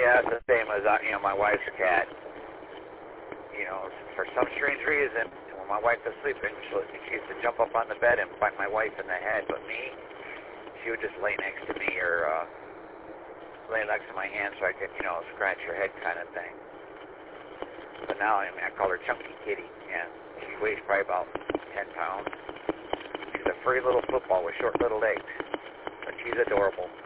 Yeah, it's the same as, my wife's cat. For some strange reason, when my wife was sleeping, she used to jump up on the bed and bite my wife in the head. But me, she would just lay next to me or lay next to my hand so I could, scratch her head kind of thing. But now, I call her Chunky Kitty. Yeah, she weighs probably about 10 pounds. She's a furry little football with short little legs. But she's adorable.